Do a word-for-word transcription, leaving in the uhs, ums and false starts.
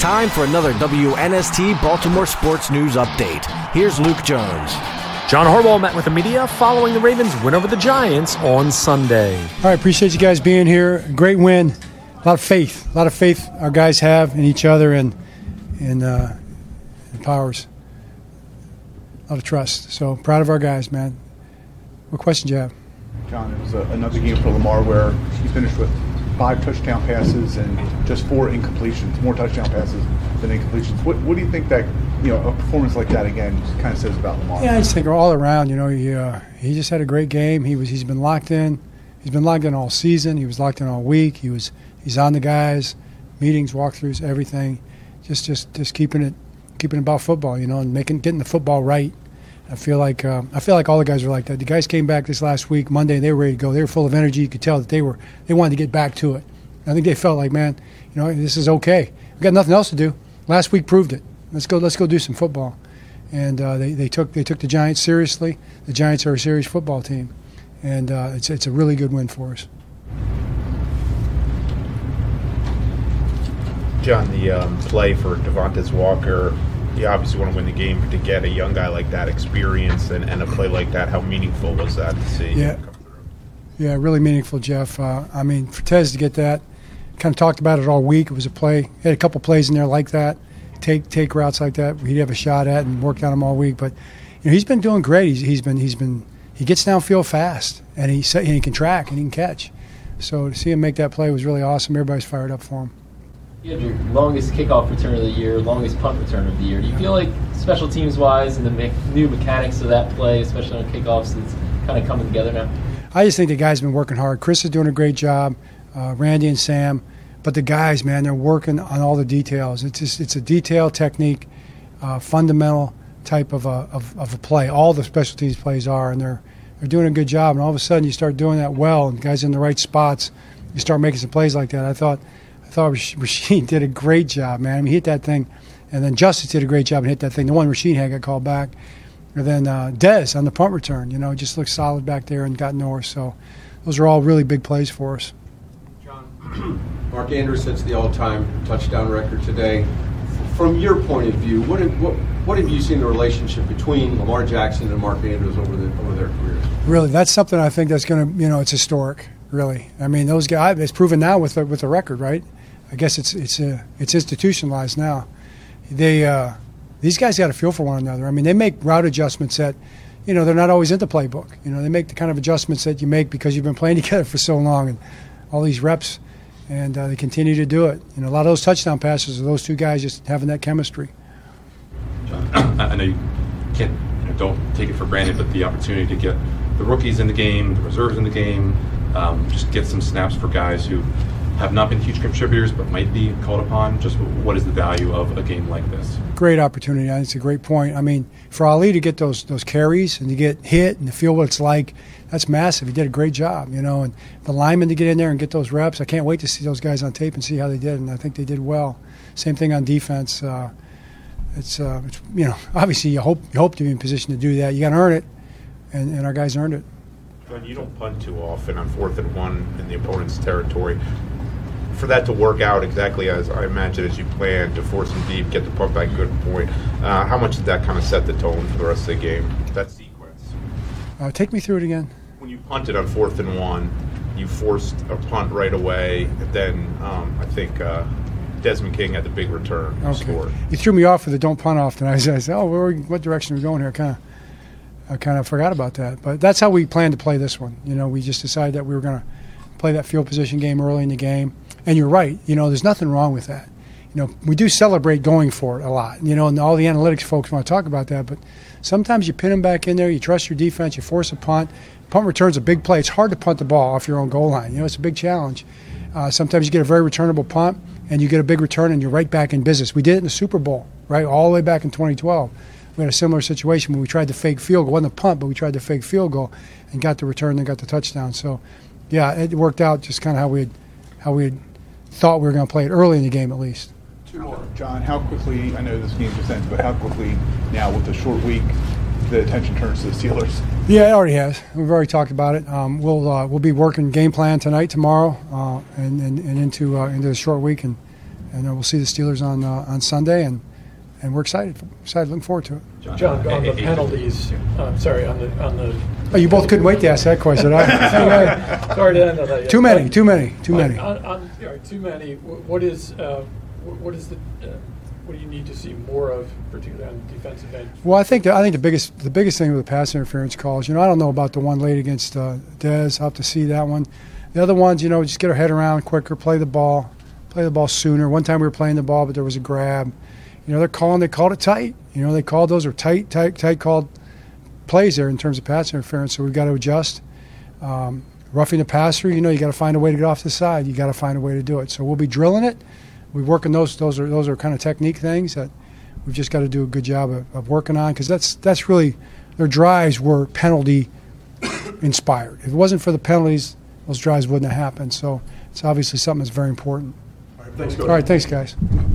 time for another W N S T Baltimore Sports News Update. Here's Luke Jones. John Harbaugh met with the media following the Ravens' win over the Giants on Sunday. All right, appreciate you guys being here. Great win. A lot of faith. A lot of faith our guys have in each other and in, uh, in Powers. A lot of trust. So proud of our guys, man. What questions you have? John, it was a, another game for Lamar where he finished with five touchdown passes and just four incompletions, more touchdown passes than incompletions. What, what do you think that, you know, a performance like that again kind of says about Lamar? Yeah, I just think all around, you know, he uh, he just had a great game. He was he's been locked in. He's been locked in all season. He was locked in all week. He was he's on the guys, meetings, walkthroughs, everything. Just just just keeping it keeping it about football, you know, and making getting the football right. I feel like um, I feel like all the guys were like that. The guys came back this last week, Monday, and they were ready to go. They were full of energy. You could tell that they were they wanted to get back to it. I think they felt like, man, you know, this is okay. We got nothing else to do. Last week proved it. Let's go. Let's go do some football. And uh, they they took they took the Giants seriously. The Giants are a serious football team, and uh, it's it's a really good win for us. John, the um, play for Devontae Walker. You obviously want to win the game, but to get a young guy like that experience and, and a play like that, how meaningful was that to see? Yeah, come through? Yeah, really meaningful, Jeff. Uh, I mean, for Tez to get that, kind of talked about it all week. It was a play. He had a couple plays in there like that, take take routes like that. He'd have a shot at and worked on them all week. But you know, he's been doing great. He's, he's been he's been he gets downfield fast, and he and he can track and he can catch. So to see him make that play was really awesome. Everybody's fired up for him. You had your longest kickoff return of the year, longest punt return of the year. Do you feel like special teams-wise and the me- new mechanics of that play, especially on kickoffs, it's kind of coming together now? I just think the guys have been working hard. Chris is doing a great job, uh, Randy and Sam. But the guys, man, they're working on all the details. It's just, it's a detailed technique, uh, fundamental type of a, of, of a play. All the special teams plays are, and they're they're doing a good job. And all of a sudden you start doing that well, and guys in the right spots, you start making some plays like that. I thought – I thought Rasheed did a great job, man. I mean, he hit that thing, and then Justice did a great job and hit that thing. The one Rasheed had got called back. And then uh, Dez on the punt return, you know, just looked solid back there and got north. So those are all really big plays for us. John, Mark Andrews sets the all-time touchdown record today. From your point of view, what have, what, what have you seen the relationship between Lamar Jackson and Mark Andrews over the over their careers? Really, that's something I think that's going to, you know, it's historic, really. I mean, those guys, it's proven now with the, with the record, right? I guess it's it's uh, it's institutionalized now. They uh, these guys got a feel for one another. I mean, they make route adjustments that, you know, they're not always in the playbook. You know, they make the kind of adjustments that you make because you've been playing together for so long and all these reps, and uh, they continue to do it. You know, a lot of those touchdown passes are those two guys just having that chemistry. John, I know you can't, you know, don't take it for granted, but the opportunity to get the rookies in the game, the reserves in the game, um, just get some snaps for guys who have not been huge contributors but might be called upon. Just what is the value of a game like this? Great opportunity. I think it's a great point. I mean, for Ali to get those those carries and to get hit and to feel what it's like, that's massive. He did a great job, you know. And the linemen to get in there and get those reps, I can't wait to see those guys on tape and see how they did, and I think they did well. Same thing on defense. Uh, it's, uh, it's you know, obviously you hope you hope to be in position to do that. You got to earn it, and, and our guys earned it. John, you don't punt too often on fourth and one in the opponent's territory. For that to work out exactly as I imagine as you planned, to force them deep, get the punt back, good point. Uh, how much did that kind of set the tone for the rest of the game? That sequence. Uh, take me through it again. When you punted on fourth and one, you forced a punt right away. And then um, I think uh, Desmond King had the big return. Okay. Scored. You threw me off with the don't punt often. I said, "Oh, where are we, what direction are we going here?" Kind of, I kind of forgot about that. But that's how we planned to play this one. You know, we just decided that we were going to play that field position game early in the game. And you're right. You know, there's nothing wrong with that. You know, we do celebrate going for it a lot. You know, and all the analytics folks want to talk about that. But sometimes you pin them back in there. You trust your defense. You force a punt. Punt return's a big play. It's hard to punt the ball off your own goal line. You know, it's a big challenge. Uh, sometimes you get a very returnable punt, and you get a big return, and you're right back in business. We did it in the Super Bowl, right, all the way back in twenty twelve. We had a similar situation when we tried to fake field goal. It wasn't a punt, but we tried to fake field goal and got the return and got the touchdown. So, yeah, it worked out just kind of how we had, how we had thought we were going to play it early in the game at least. Two more. John, how quickly, I know this game just ends, but how quickly now with the short week the attention turns to the Steelers? Yeah, it already has. We've already talked about it. Um, we'll uh, we'll be working game plan tonight, tomorrow, uh, and, and and into uh, into the short week, and and uh, we'll see the Steelers on uh, on Sunday, and and we're excited, excited, looking forward to it. John, on the penalties, I'm sorry, on the on the. Oh, you both couldn't wait to ask that question. I, sorry to end on that. Too many, too many, too many. On, on, all right, too many. What is uh, what is the uh, what do you need to see more of, particularly on the defensive end? Well, I think the, I think the biggest the biggest thing with the pass interference calls, you know, I don't know about the one late against uh, Dez. I'll have to see that one. The other ones, you know, just get our head around quicker, play the ball, play the ball sooner. One time we were playing the ball, but there was a grab. You know, they're calling. They called it tight. You know, they called those are tight, tight, tight called plays there in terms of pass interference. So we've got to adjust. Um, roughing the passer, you know, you got to find a way to get off the side. You got to find a way to do it. So we'll be drilling it. We're working those. Those are those are kind of technique things that we've just got to do a good job of, of working on, because that's that's really their drives were penalty inspired. If it wasn't for the penalties, those drives wouldn't have happened. So it's obviously something that's very important. All right, thanks, Coach. All right, thanks, guys.